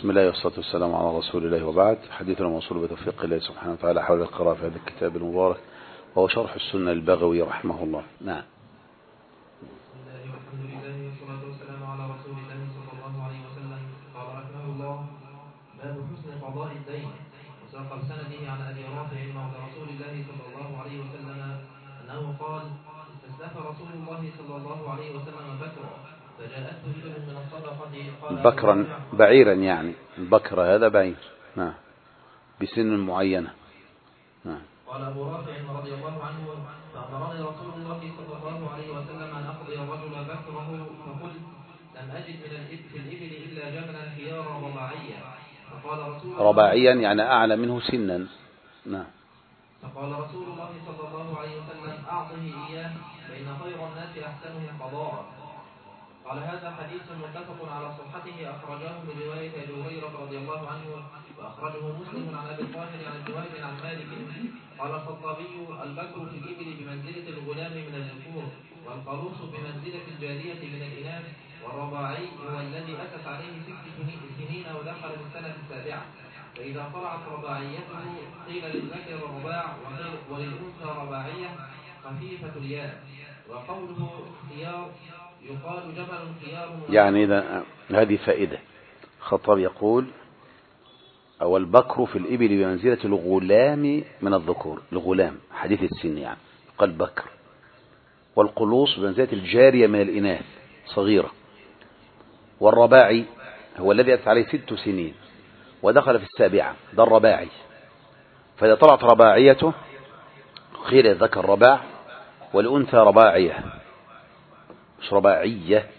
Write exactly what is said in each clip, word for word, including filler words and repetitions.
بسم الله والصلاة والسلام على رسول الله وبعد. حديثنا موصول بتوفيق الله سبحانه وتعالى حول القراءة في هذا الكتاب المبارك وهو شرح السنة البغوي رحمه الله. نعم. بسم الله والحمد لله والصلاة والسلام على رسول الله صلى الله عليه وسلم. قال رحمه الله: باب حسن قضاء الدين. وساق بسنده عن أبي رافع مولى رسول الله صلى الله عليه وسلم أنه قال: استسلف رسول الله صلى الله عليه وسلم بكرا فجاءته إبل من الصدقة قال بكرا بعيرا، يعني البكر هذا بعير، نعم، بسن معينة. نعم. قال أبو رافع رضي الله عنه: فأمرني رسول الله صلى الله عليه وسلم أن أقضي الرجل بكره، فقلت: لم أجد من الإبل في الإبل إلا جملا خيارا رباعيا. فقال رسول الله رباعيا يعني أعلى منه سنا. نعم. فقال رسول الله صلى الله عليه وسلم: أعطه إياه فإن خير الناس أحسنهم قضاء. قال: هذا حديث متفق على صحته، أخرجه من رواية أبي هريرة رضي الله عنه، وأخرجه مسلم عن أبي الطاهر عن الجواد عن مالك. قال الخطابي: البكر في الإبل بمنزلة الغلام من الذكور، والقروس بمنزلة الجارية من الإناث، والرباعي هو الذي أتت عليه ست سنين ودخل في السنة السابعة، فإذا طلعت رباعيته قيل للذكر رباع وللأنثى رباعية خفيفة الياء. وقوله خيار يقال جبل خيار، يعني إذا هذه فائدة. خطاب يقول: أو البكر في الإبل بمنزلة الغلام من الذكور، الغلام حديث السن يعني قال بكر، والقلوص بمنزلة الجارية من الإناث صغيرة، والرباعي هو الذي أتت عليه ست سنين ودخل في السابعة، ده الرباعي. فإذا طلعت رباعيته قيل الذكر رباع والأنثى رباعية، مش رباعية،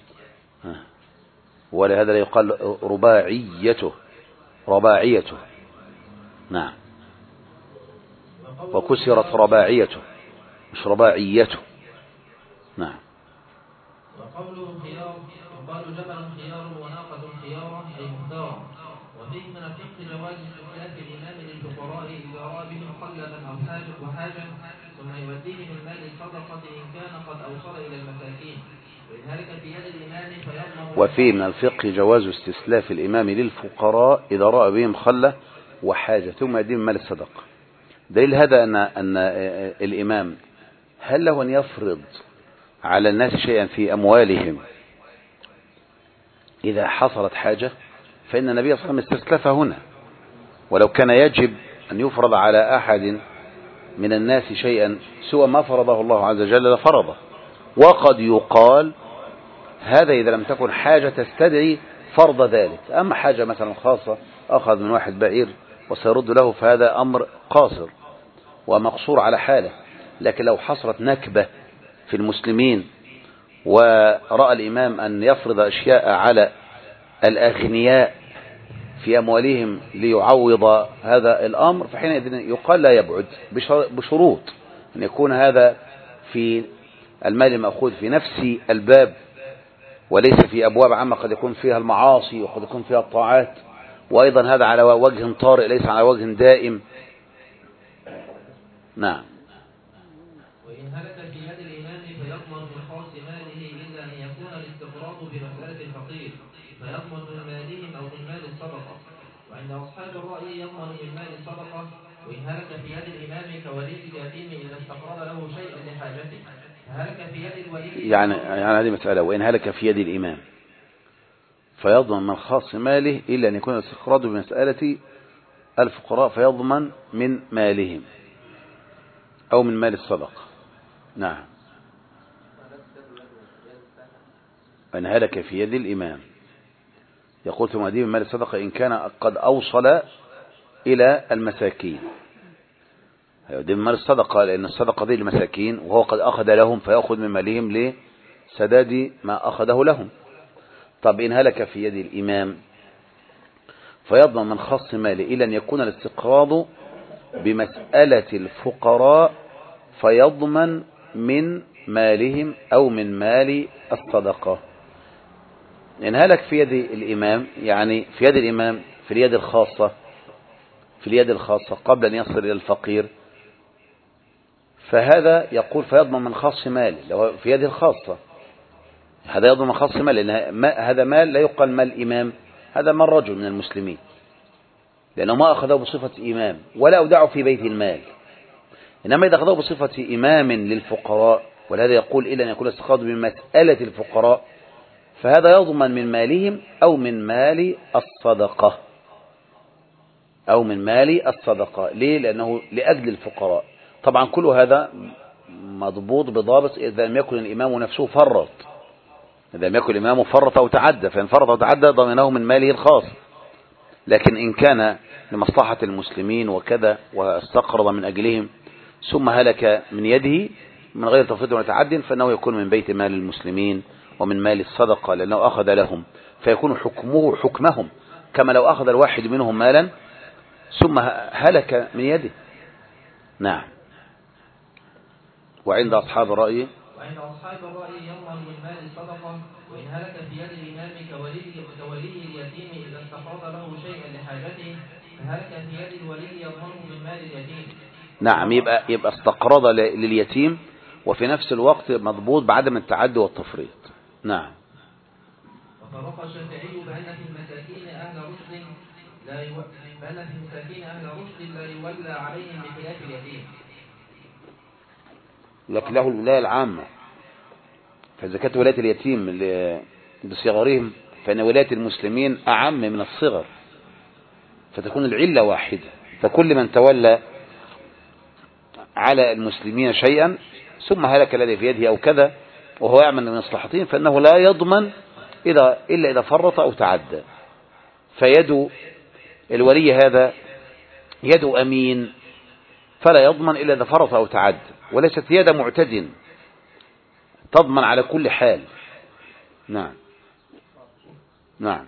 ولهذا لا يقال رباعيته، رباعيته. نعم. وكسرت رباعيته مش رباعيته. نعم. وقوله خيار يقال جبل خيار وناقة خيار أي مختار. وفيه من الفقه جواز استخلاف الإمام للفقراء إذا رأى بهم خلة أو حاجة وحاجة، ثم يوديه من مال الصدقة إن كان قد أوصل إلى المساكين، وإن هلك في يد الإمام فيضمن. وفيه من الفقه جواز استسلاف الإمام للفقراء إذا رأى بهم خلة وحاجة ثم يدين مال الصدقة. دليل هذا أن أن الإمام هل له أن يفرض على الناس شيئا في أموالهم إذا حصلت حاجة؟ فإن النبي صلى الله عليه وسلم استسلف هنا، ولو كان يجب أن يفرض على أحد من الناس شيئا سوى ما فرضه الله عز وجل لفرضه. وقد يقال هذا إذا لم تكن حاجة تستدعي فرض ذلك. أما حاجة مثلا خاصة أخذ من واحد بعير وسيرد له، فهذا أمر قاصر ومقصور على حاله. لكن لو حصلت نكبة في المسلمين ورأى الإمام أن يفرض أشياء على الأغنياء في أموالهم ليعوض هذا الأمر، فحينئذ يقال لا يبعد بشروط أن يكون هذا في المال المأخوذ في نفس الباب وليس في أبواب عامة قد يكون فيها المعاصي وقد يكون فيها الطاعات، وأيضا هذا على وجه طارئ ليس على وجه دائم. نعم. وإن هلك في يد الإمام فيضمن من خاص ماله إلا أن يكون الاستقراض بمسألة الفقير، فيضمن من مالهم أو من مال الصدقة. وعند أصحاب الرأي يضمن من مال الصدقة. وإن هلك في يد الإمام كولي اليتيم إذا استقرض له شيئا لحاجته، فهلك في يد الولي يعني يعني هذه مسألة. وإن هلك في يد الإمام فيضمن من خاص ماله إلا أن يكون الاستقراض بمسألة الفقراء، فيضمن من مالهم أو من مال الصدقة. نعم. وإن هلك في يد الإمام يقول ثم أدين من مال الصدقة إن كان قد أوصل إلى المساكين. يدين من مال الصدقة لأن الصدقة دي المساكين وهو قد أخذ لهم، فيأخذ من مالهم لسداد ما أخذه لهم. طب إن هلك في يد الإمام فيضمن من خاص ماله إلا أن يكون الاستقراض بمسألة الفقراء، فيضمن من مالهم أو من مال الصدقة. إن هلك في يد الإمام يعني في يد الإمام في اليد الخاصة في اليد الخاصة قبل أن يصل إلى الفقير، فهذا يقول فيضمن من خاص ماله لو في يده الخاصة، هذا يضمن من خاص ماله لأن هذا مال لا يقال مال الإمام هذا من رجل من المسلمين، لأنه ما أخذه بصفة إمام ولا أودعه في بيت المال، إنما إذا أخذه بصفة إمام للفقراء، ولهذا يقول إلا أن يكون استقراض من مسألة الفقراء، فهذا يضمن من مالهم أو من مال الصدقة أو من مال الصدقة. ليه؟ لأنه لأجل الفقراء. طبعا كل هذا مضبوط بضابط إذا لم يكن الإمام نفسه فرط، إذا لم يكن الإمام فرط أو تعدى، فإن فرط أو تعدى ضمنه من ماله الخاص. لكن إن كان لمصلحة المسلمين وكذا واستقرض من أجلهم ثم هلك من يده من غير تفريط ولا تعد، فإنه يكون من بيت مال المسلمين ومن مال الصدقة، لأنه أخذ لهم، فيكون حكمه حكمهم كما لو أخذ الواحد منهم مالا ثم هلك من يده. نعم. وعند أصحاب الرأي وعند أصحاب الرأي يضمن من مال الصدقة وإن هلك في يد الإمام كولي كولي اليتيم إذا استقرض له شيئا لحاجته، فهلك في يد الولي يضمنه من مال اليتيم. نعم، يبقى يبقى استقرض لليتيم وفي نفس الوقت مضبوط بعدم التعدي والتفريط. نعم. وفرق الشافعي بأن في المساكين أهل رشد لا يو... بأن في المساكين أهل رشد لا يولى عليهم بخلاف اليتيم، لكن له الولاية العامة. فإذا كانت ولاية اليتيم بصغرهم فإن ولاية المسلمين أعم من الصغر، فتكون العلة واحدة. فكل من تولى على المسلمين شيئا ثم هلك الذي في يده أو كذا وهو يعمل من مصلحتهم فإنه لا يضمن إذا إلا إذا فرط أو تعدى. فيد الولي هذا يد أمين فلا يضمن إلا إذا فرط أو تعدى، وليست يد معتد تضمن على كل حال. نعم. نعم.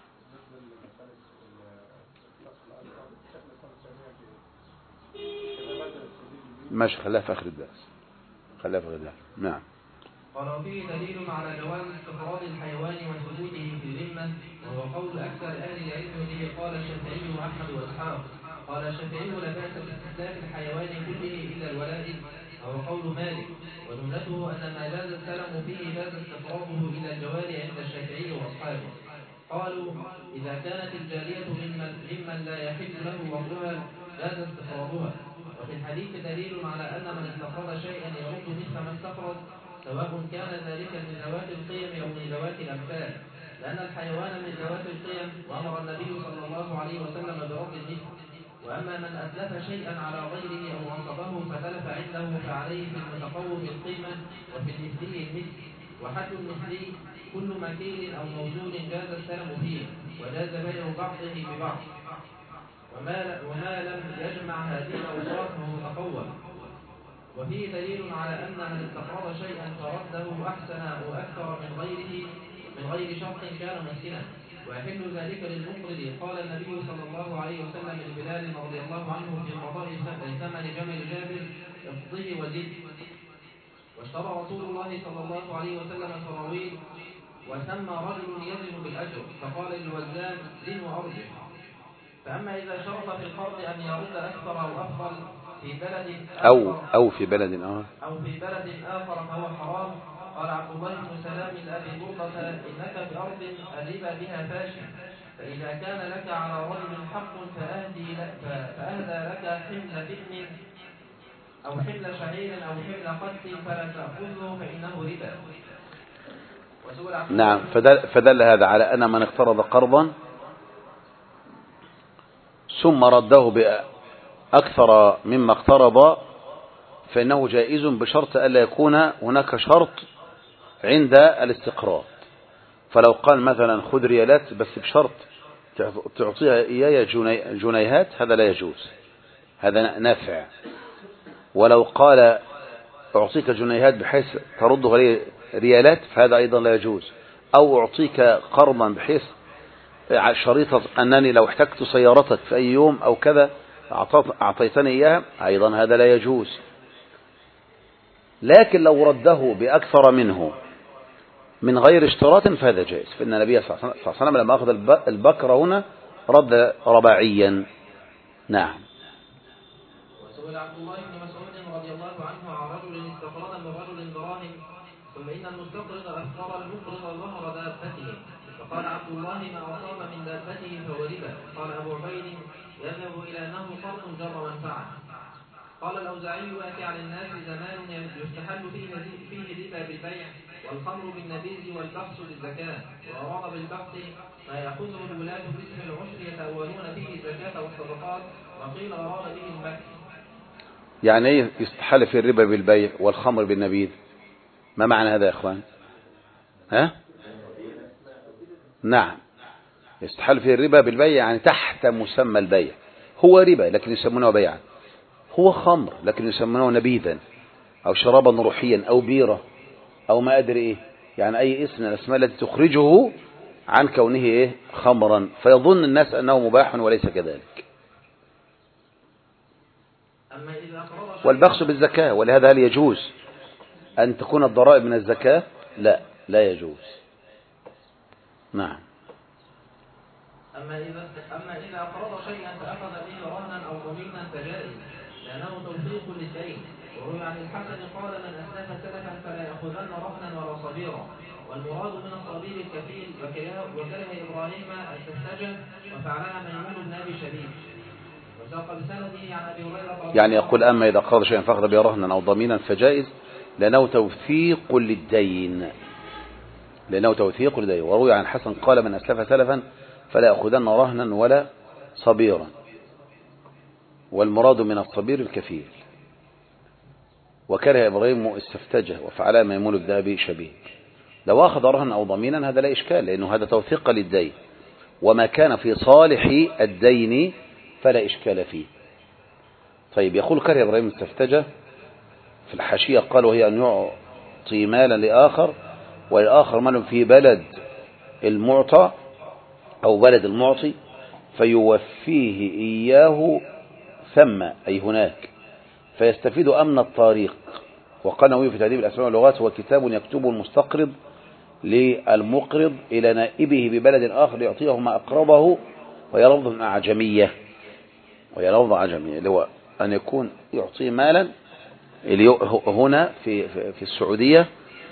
ماشي، خلاها في آخر الدرس، خلاها في آخر الدرس. نعم. قال فيه دليل على جواز استقراض الحيوان وثبوته في الذمة، وهو قول أكثر أهل العلم به. قال الشافعي وأحمد وإسحاق. قال الشافعي لا بأس باستسلام الحيوان كله إلا الولائد، وهو قول مالك. وجملته أن ما جاز السلم فيه جاز استقراضه إلى الجوار عند الشافعي وأصحابه. قالوا إذا كانت الجارية ممن, ممن لا يحل له وضعها جاز استقراضها. وفي الحديث دليل على أن من استقرض شيئا يرد مثل ما استقرض، سواء كان ذلك من ذوات القيم أو من ذوات الأمثال، لأن الحيوان من ذوات القيم، وأمر النبي صلى الله عليه وسلم برد المثل. وأما من أتلف شيئا على غيره أو نصبه فتلف عنده فعليه في المتقوم القيمة وفي المثلي المثل. وحد المثلي كل مكيل أو موجود جاز السلم فيه وجاز بيع بعضه ببعض، وما, وما لم يجمع هذه الأوصاف فهو متقوم. وفيه دليل على أن من استقرض شيئا فرده أحسن أو أكثر من غيره من غير شرط كان مسكنا، ويحل ذلك للمقرض. قال النبي صلى الله عليه وسلم لبلال رضي الله عنه في قضاء ثمن جمل جابر: اقضه وزد. واشترى رسول الله صلى الله عليه وسلم سراويل وسمى رجل يزن بالأجر، فقال للوزان: زن وأرجح. فأما إذا شرط في القرض أن يرد أكثر أو أفضل في بلد أو أو في بلد آخر أو في بلد آخر فهو حرام. قال عبد الله بن سلام لأبي بردة: إنك بأرض الربا بها فاشل، فإذا كان لك على رجل حق فأهدي لك فأهدى لك حمل بئن أو حمل شعير أو حمل قتل فلا تأخذه فإنه ربا. نعم. فدل, فدل هذا على أن من اقترض قرضا ثم رده بأكثر مما اقترض فإنه جائز بشرط ألا يكون هناك شرط عند الاستقراض. فلو قال مثلا خذ ريالات بس بشرط تعطيها إياي جنيهات، هذا لا يجوز، هذا نافع. ولو قال أعطيك جنيهات بحيث ترده لي ريالات فهذا أيضا لا يجوز. أو أعطيك قرضا بحيث شريطة أنني لو احتجت سيارتك في أي يوم أو كذا أعطيتني إياها، أيضا هذا لا يجوز. لكن لو رده بأكثر منه من غير اشتراط فهذا جائز، فإن النبي صلى الله عليه وسلم لما أخذ البكر هنا رد رباعيا. نعم. وسئل عبد الله بن مسعود رضي الله عنه عن رجل استقرض من رجل دراهم، ثم إن المستقرض أفقر المقرض ظهر دابته، فقال عبد الله ما أصاب من دابته فهو ربا. قال أبو عبيد يذهب إلى أنه قرض جر منفعة. قال الأوزاعي يأتي على الناس زمان يستحل فيه فيه ربا بالبيع والخمر بالنبيذ والبخس بالزكاة، وأراد بالبخس ما يأخذه الولاة باسم العشر يتأولون فيه الزكاة والصدقات، وقيل أراد به المكر. يعني ايه يستحل في الربا بالبيع والخمر بالنبيذ؟ ما معنى هذا يا اخوان؟ ها؟ نعم، يستحل في الربا بالبيع يعني تحت مسمى البيع. هو ربا لكن يسمونه بيعا، هو خمر لكن يسمونه نبيذا او شرابا روحيا او بيرة او ما ادري ايه، يعني اي اسم من الاسماء التي تخرجه عن كونه ايه خمرا، فيظن الناس انه مباح وليس كذلك. والبخس بالزكاة، ولهذا هل يجوز أن تكون الضرائب من الزكاة؟ لا، لا يجوز. نعم. أما إذا أما إذا أقرض شيئا فأخذ به رهنا أو ضمينا فجائز، لأنه توثيق للدين. وروي عن الحسن قال من أسلف سلفا فلا يأخذن رهنا ولا صبيرا، والمراد من الصبير الكفيل. وكره إبراهيم السفسجة وفعلها ميمون بن أبي شبيب. يعني يقول أما إذا قرض شيئا فأخذ به رهنا أو ضمينا فجائز لأنه توثيق للدين، لأنه توثيق للدين. وروي عن حسن قال من أسلف سلفا فلا يأخذن رهنا ولا صبيرا، والمراد من الصبير الكفيل. وكره إبراهيم السفتجة وفعلها ميمون بن أبي شبيب. لو أخذ رهنا أو ضمينا هذا لا إشكال، لأنه هذا توثيق للدين، وما كان في صالح الدين فلا إشكال فيه. طيب، يقول كره إبراهيم السفتجة في الحاشية قال وهي أن يعطي مالا لآخر والآخر مال في بلد المعطى أو بلد المعطي فيوفيه إياه ثم أي هناك فيستفيد أمن الطريق. وقال نووي في تهذيب الأسماء واللغات هو كتاب يكتبه المستقرض للمقرض إلى نائبه ببلد آخر ليعطيه ما أقرضه، وهي لفظ أعجمية، وهي لفظ أعجمية اللي هو أن يكون يعطيه مالا هنا في في السعودية،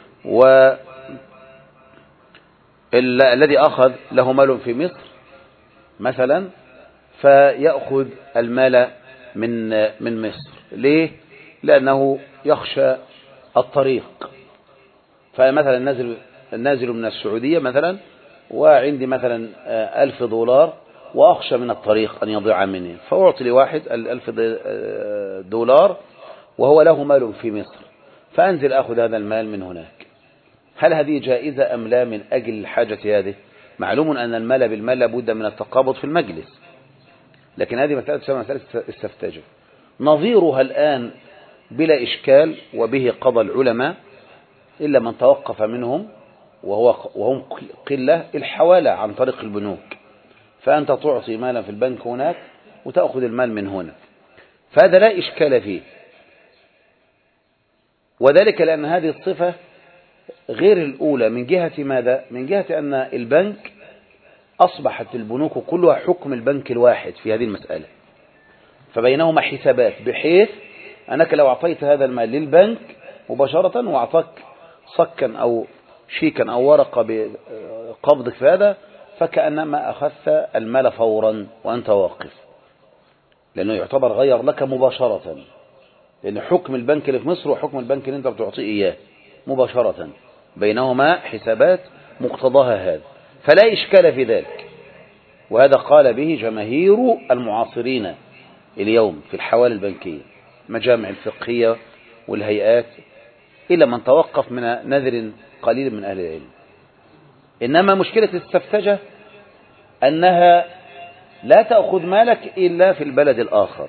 والذي أخذ له مال في مصر مثلا فيأخذ المال من من مصر. ليه؟ لأنه يخشى الطريق. فمثلا النازل النازل من السعودية مثلا وعندي مثلا ألف دولار وأخشى من الطريق أن يضيع مني، فأعطي لواحد الألف دولار وهو له مال في مصر، فأنزل أخذ هذا المال من هناك. هل هذه جائزة أم لا من أجل الحاجة هذه؟ معلوم أن المال بالمال لابد من التقابض في المجلس، لكن هذه مسألة تسمى مسألة السفتجة. نظيرها الآن بلا إشكال وبه قضى العلماء إلا من توقف منهم وهو وهم قلة الحوالة عن طريق البنوك، فأنت تعطي مالا في البنك هناك وتأخذ المال من هنا، فهذا لا إشكال فيه. وذلك لأن هذه الصفة غير الأولى من جهة ماذا؟ من جهة أن البنك أصبحت البنوك كلها حكم البنك الواحد في هذه المسألة، فبينهما حسابات، بحيث أنك لو أعطيت هذا المال للبنك مباشرة وأعطاك صكا أو شيكا أو ورقة بقبضك في هذا فكأنما أخذت المال فورا وأنت واقف، لأنه يعتبر غير لك مباشرة، لأن حكم البنك اللي في مصر وحكم البنك اللي أنت بتعطيه إياه مباشرة، بينهما حسابات مقتضاها هذا، فلا إشكال في ذلك. وهذا قال به جماهير المعاصرين اليوم في الحوالي البنكية، مجامع الفقهية والهيئات، إلا من توقف من نذر قليل من أهل العلم. إنما مشكلة السفتجة أنها لا تأخذ مالك إلا في البلد الآخر،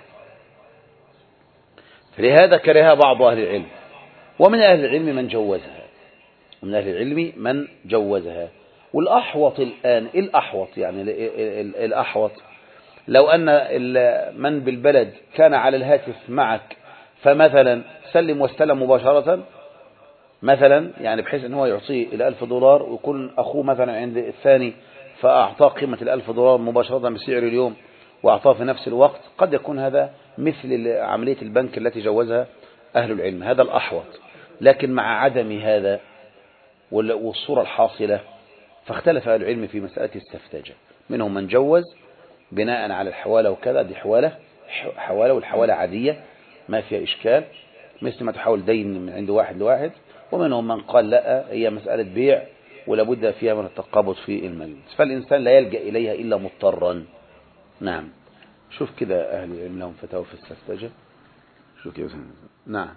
فلهذا كرهها بعض أهل العلم، ومن أهل العلم من جوزها ومن أهل العلم من جوزها. والأحوط الآن الأحوط يعني الأحوط لو أن من بالبلد كان على الهاتف معك فمثلا سلم واستلم مباشرة مثلا، يعني بحيث أنه يعطيه الألف دولار ويكون أخوه مثلا عند الثاني فأعطاه قيمة الألف دولار مباشرة بسعر اليوم وأعطاه في نفس الوقت، قد يكون هذا مثل عملية البنك التي جوزها أهل العلم، هذا الأحوط. لكن مع عدم هذا والصورة الحاصلة فاختلف أهل العلم في مسألة السفتجة، منهم من جوز بناء على الحوالة وكذا، دي حوالة حوالة والحوالة عادية ما فيها إشكال، مثل ما تحول دين من عند واحد لواحد، ومنهم من قال لا، هي مسألة بيع ولابد فيها من التقابض في المجلس، فالإنسان لا يلجأ إليها إلا مضطرا. نعم. شوف كده أهل العلم لهم فتاوى في السفتجة. شوف كده. نعم.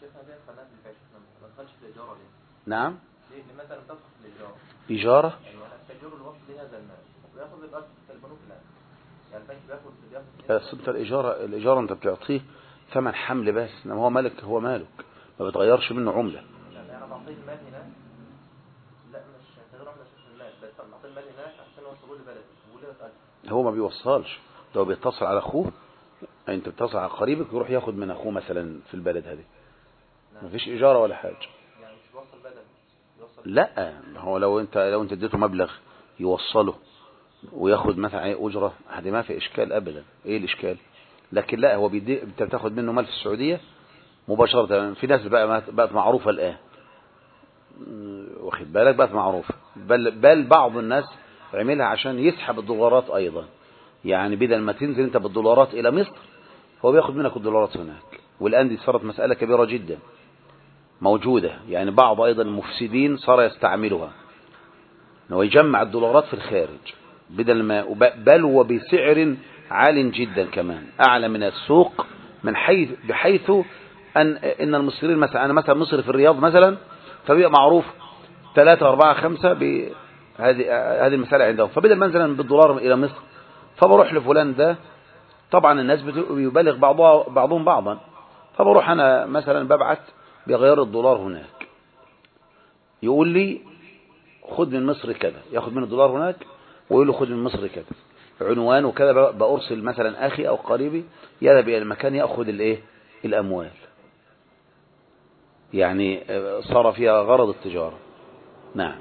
نعم. لماذا لم تدخل في الإجارة؟ إجارة؟ يعني أنا أستجير الوصل لهذا المال ويأخذ الأجر في البنوك الآن، يعني البنك بياخد بياخد أنت الإجارة الإجارة أنت بتعطيه ثمن حمل بس، إنما هو ملك، هو مالك ما بتغيرش منه عملة. يعني أنا بعطيه المال هناك، لا مش تغير عملة في المال، بس بعطيه المال هناك عشان يوصلوه لبلد وليه أجر. هو ما بيوصلش، ده هو بيتصل على أخوه، أنت بتتصل على قريبك يروح ياخد من أخوه مثلا في البلد هذه. ما فيش إجارة ولا حاجة. يعني مش بيوصل بدل. لا، هو لو انت لو انت اديته مبلغ يوصله وياخد مثلا اجره، هذه ما في اشكال ابدا. ايه الاشكال؟ لكن لا، هو بيدي، انت بتاخد منه مال في السعوديه مباشره. في ناس بقى بقت معروفه الان، واخد بالك، بقت معروفه، بل بل بعض الناس عملها عشان يسحب الدولارات ايضا، يعني بدل ما تنزل انت بالدولارات الى مصر هو بياخد منك الدولارات هناك. والان دي صارت مساله كبيره جدا موجودة، يعني بعض أيضا المفسدين صار يستعملها، أنه يجمع الدولارات في الخارج بدل ما، بل وبسعر عال جدا كمان، أعلى من السوق، من حيث بحيث أن إن المصريين مثلا، أنا مثلا مصري في الرياض مثلا، فبيبقى معروف ثلاثة أربعة خمسة بهذه هذه المسألة عندهم، فبدل ما انزل بالدولار إلى مصر فبروح لفلان ده، طبعا الناس بيبالغ بعضها بعضهم بعضا، فبروح أنا مثلا ببعت بغير الدولار هناك، يقول لي خد من مصر كذا، ياخد من الدولار هناك ويقول له خد من مصر كذا، عنوان وكذا، بأرسل مثلا أخي أو قريبي يذهب إلى المكان يأخذ الإيه الأموال، يعني صار فيها غرض التجارة. نعم.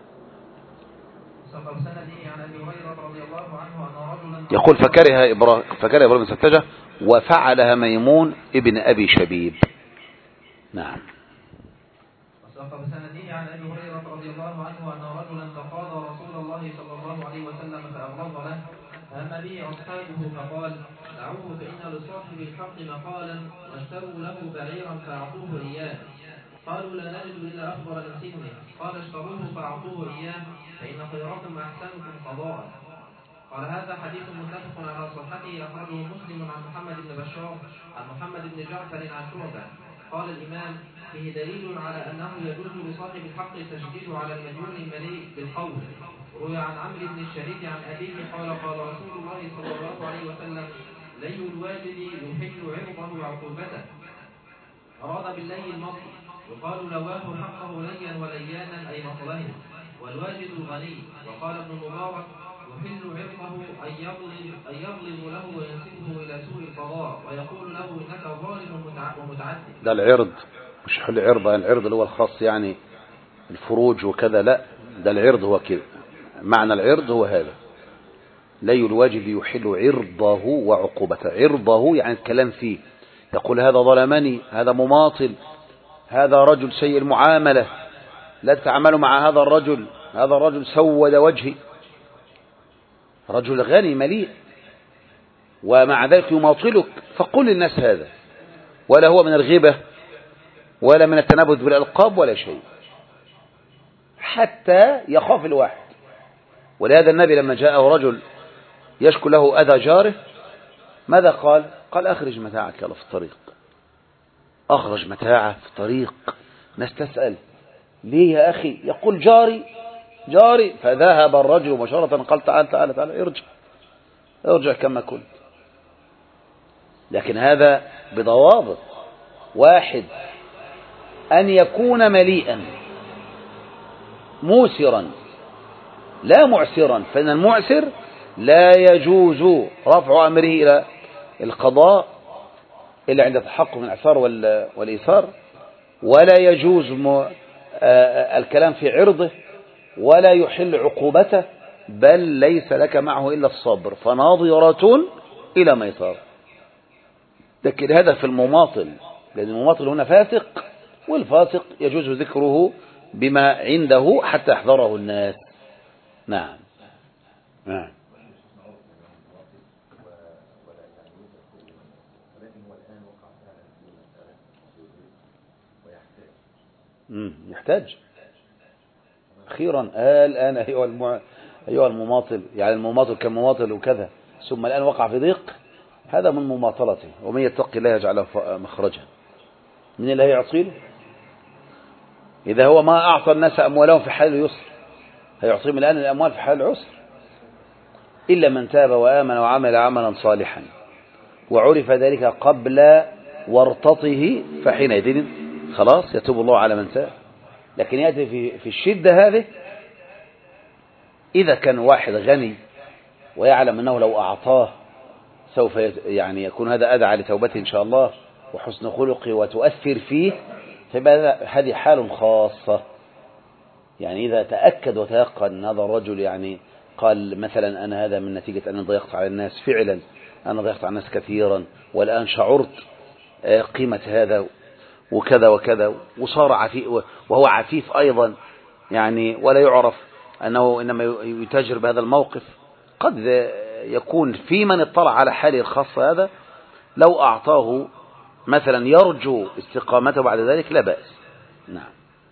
يقول فكره إبراهيم فكره إبراهيم السفتجة وفعلها ميمون ابن أبي شبيب. نعم. وساق بسنده عن ابي هريره رضي الله عنه ان رجلا تقاضى رسول الله صلى الله عليه وسلم فابغض له، فهم به اصحابه فقال دعوه فان لصاحب الحق مقالا واشتروا له بعيرا فاعطوه اياه، قالوا لا نجد الا اخبر من سنه، قال اشتروه فاعطوه اياه فان خيركم احسنكم قضاء. قال هذا حديث متفق على صحته، اخرجه مسلم عن محمد بن بشار عن محمد بن جعفر عن شعبة. قال الامام فيه دليل على أنه يجوز لصاحب الحق التشديد على المديون المليء بالقول. روي عن عمرو بن الشريك عن أبيه قال قال رسول الله صلى الله عليه وسلم لي الواجد يحل عرضه وعقوبته، أراد باللي المطل، يقال لواه حقه ليا وليانا أي مطله، والواجد الغني. وقال ابن المبارك يحل عرضه أن يظلم, أن يظلم له وينسبه إلى سوء القضاء ويقول له إنك ظالم ومتعدد. ده العرض مش حل عرض، يعني العرض اللي هو الخاص يعني الفروج وكذا، لا، ده العرض هو كده، معنى العرض هو هذا، لي الواجب يحل عرضه وعقوبته. عرضه يعني الكلام فيه، يقول هذا ظلمني، هذا مماطل، هذا رجل سيء المعاملة، لا تتعاملوا مع هذا الرجل، هذا الرجل سود وجهي، رجل غني مليء ومع ذلك يماطلك، فقل للناس هذا، ولا هو من الغيبة ولا من التنابذ بالألقاب ولا شيء، حتى يخاف الواحد. ولهذا النبي لما جاءه رجل يشكو له أذى جاره ماذا قال؟ قال أخرج متاعك في الطريق. أخرج متاعه في الطريق، ناس تسأل ليه يا أخي؟ يقول جاري جاري. فذهب الرجل مباشرة قال تعال تعال تعال ارجع ارجع كما كنت. لكن هذا بضوابط: واحد، أن يكون مليئا موسرا لا معسرا، فإن المعسر لا يجوز رفع أمره إلى القضاء إلا عند تحقق من الإعسار والإيثار، ولا يجوز الكلام في عرضه، ولا يحل عقوبته، بل ليس لك معه إلا الصبر، فناظرة إلى ميسار. لكن هذا في المماطل، لأن المماطل هنا فاسق، والفاسق يجوز ذكره بما عنده حتى يحذره الناس. نعم نعم. يحتاج أخيرا الآن أيها الم... أيها المماطل، يعني المماطل كان مماطل وكذا ثم الآن وقع في ضيق، هذا من مماطلته. ومن يتقي الله يجعل له مخرجا. من اللي هيعطيه؟ إذا هو ما أعطى الناس أموالهم في حال اليسر هيعطيهم الآن الأموال في حال العسر. إلا من تاب وآمن وعمل عملا صالحا وعرف ذلك قبل ورطته فحينئذ خلاص يتوب الله على من تاب. لكن يأتي في في الشدة هذه إذا كان واحد غني ويعلم أنه لو أعطاه سوف يعني يكون هذا أدعى لتوبته إن شاء الله وحسن خلقه وتؤثر فيه، فيبقى هذه حال خاصة. يعني إذا تأكد وتيقن أن هذا الرجل يعني قال مثلا أنا هذا من نتيجة أن ضيقت على الناس، فعلا أنا ضيقت على الناس كثيرا والآن شعرت قيمة هذا وكذا وكذا، وصار عفيف وهو عفيف أيضا يعني، ولا يعرف أنه إنما يتاجر بهذا الموقف. قد يكون في من اطلع على حاله الخاصة هذا لو أعطاه مثلا يرجو استقامته بعد ذلك لا بأس. نعم.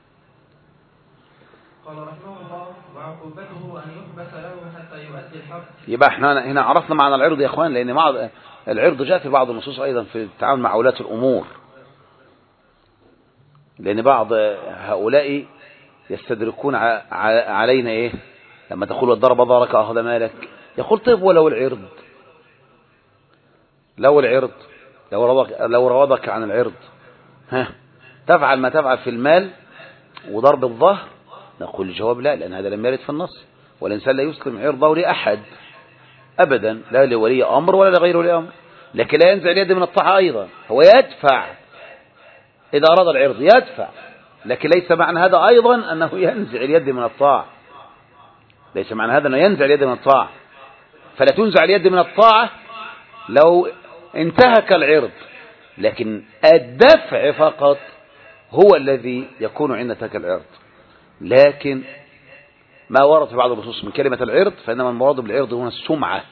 قال رحمه الله وعقوبته أن يحبس له حتى يؤدي الحق. يبقى احنا هنا عرفنا معنى العرض يا اخوان، لأن بعض العرض جاء في بعض النصوص أيضا في التعامل مع ولاة الأمور، لأن بعض هؤلاء يستدركون علينا إيه لما تقول والضرب ظهرك أخذ مالك، يقول طيب ولو العرض، لو العرض لو روضك, لو روضك عن العرض ها تفعل ما تفعل في المال وضرب الظهر؟ نقول الجواب لا، لأن هذا لم يرد في النص، والإنسان لا يسلم عرضه لأحد أبدا، لا لولي أمر ولا لغير ولي أمر. لكن لا ينزع اليد من الطاعة أيضا، هو يدفع إذا أراد العرض يدفع، لكن ليس معنى هذا أيضا أنه ينزع اليد من الطاعة، ليس معنى هذا أنه ينزع اليد من الطاعة. فلا تنزع اليد من الطاعة لو انتهك العرض، لكن الدفع فقط هو الذي يكون عند انتهاك العرض. لكن ما ورد في بعض النصوص من كلمة العرض فإنما المراد بالعرض هنا السمعة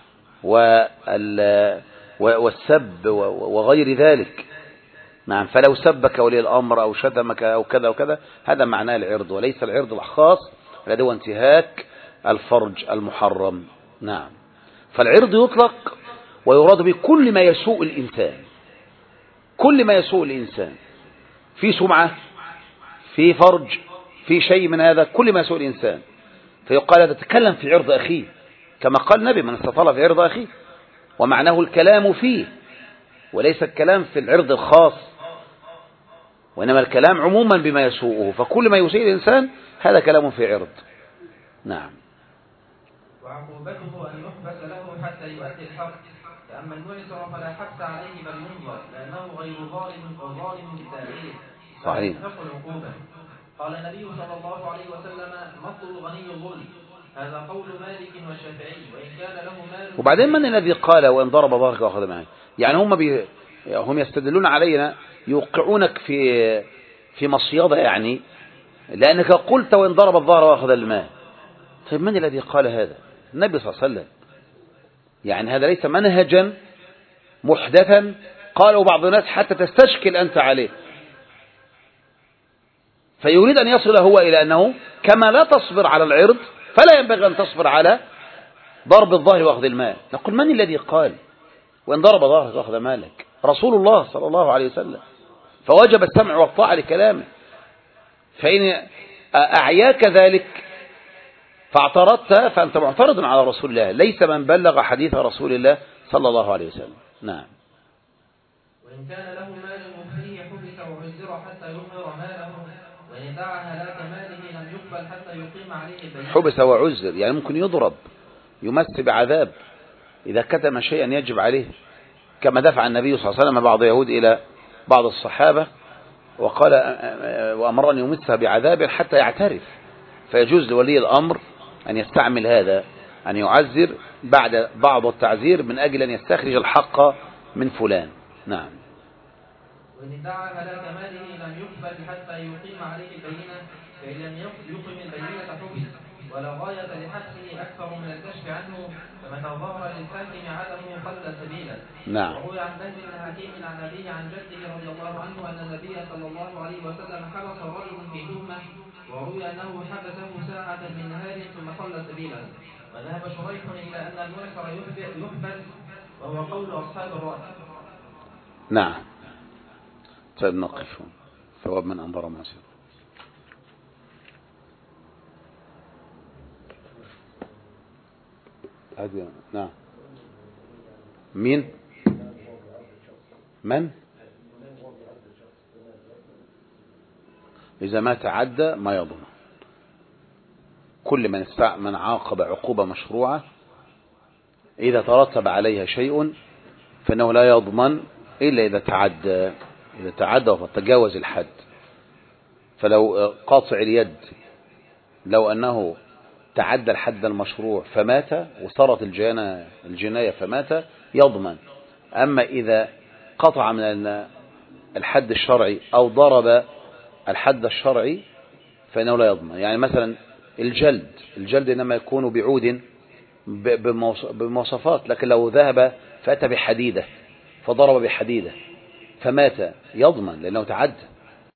والسب وغير ذلك. نعم. فلو سبك ولي الأمر أو شتمك أو كذا وكذا هذا معناه العرض، وليس العرض الخاص الذي هو انتهاك الفرج المحرم. نعم. فالعرض يطلق ويراد به كل ما يسوء الإنسان، كل ما يسوء الإنسان في سمعة في فرج في شيء من هذا، كل ما يسوء الإنسان فيقال هذا تكلم في عرض أخيه، كما قال النبي من استطال في عرض أخيه، ومعناه الكلام فيه وليس الكلام في العرض الخاص، وإنما الكلام عموما بما يسوءه، فكل ما يسيء الإنسان هذا كلام في عرض. نعم. وعقوبته أن يحبس له حتى يؤدي الحق، فأما المعسر فلا حبس عليه بل ينظر لأنه غير ظالم وظالم بتأويله صحيح. العقوبة. قال النبي صلى الله عليه وسلم مطل الغني ظلم، هذا قول مالك والشافعي وإن كان له مال. وبعدين من الذي قال وإن ضرب ظهرك وأخذ معه؟ يعني هم بي هم يستدلون علينا يوقعونك في في مصيدة، يعني لأنك قلت وإن ضرب الظهر وأخذ المال. طيب من الذي قال هذا؟ النبي صلى الله عليه وسلم. يعني هذا ليس منهجا محدثا قاله بعض الناس حتى تستشكل أنت عليه، فيريد أن يصل هو إلى أنه كما لا تصبر على العرض فلا ينبغي أن تصبر على ضرب الظهر وأخذ المال. نقول من الذي قال وإن ضرب ظهرك وأخذ مالك؟ رسول الله صلى الله عليه وسلم، فوجب السمع والطاعة لكلامه. فإن أعياك ذلك فاعترضت فأنت معترض على رسول الله، ليس من بلغ حديث رسول الله صلى الله عليه وسلم. نعم. وإن كان له مال مفيه حبس وعزر حتى يظهر ماله، وإن دعا هلاك ماله لم يقبل حتى يقيم عليه البينة. حبس وعزر يعني ممكن يضرب يمس بعذاب إذا كتم شيئا يجب عليه، كما دفع النبي صلى الله عليه وسلم بعض يهود إلى بعض الصحابة وقال وأمر أن يمسها بعذاب حتى يعترف، فيجوز لولي الأمر أن يستعمل هذا، أن يعزر بعد بعض التعزير من أجل أن يستخرج الحق من فلان. نعم. وإن ادعى هلاك ماله لم يقبل حتى يقيم عليه البينة، فإن لم يقم البينة حبس، ولا غاية لحبسه أكثر من الكشف عنه، فمتى ظهر للحاكم عدمه خل سبيلا. نعم. وروي عن بهز بن حكيم عن أبيه عن جده رضي الله عنه أن النبي صلى الله عليه وسلم حبس رجل في تهمة، وروي أنه حبسه ساعة من نهار ثم خل سبيلا. وذهب شريح إلى أن المعسر يحبس، وهو قول أصحاب الرأي. نعم. طيب نقف. ثواب من أنظر معسر. هذه نعم. مين؟ من؟ إذا ما تعدى ما يضمن. كل من من عاقب عقوبة مشروعة إذا ترتب عليها شيء فإنه لا يضمن إلا إذا تعدى إذا تعدى وتجاوز الحد. فلو قاطع اليد لو أنه تعدى الحد المشروع فمات وصارت الجناية الجناية فمات يضمن. أما إذا قطع من الحد الشرعي أو ضرب الحد الشرعي فإنه لا يضمن. يعني مثلا الجلد الجلد إنما يكون بعود بمواصفات، لكن لو ذهب فأتى بحديدة فضرب بحديدة فمات يضمن لأنه تعدى.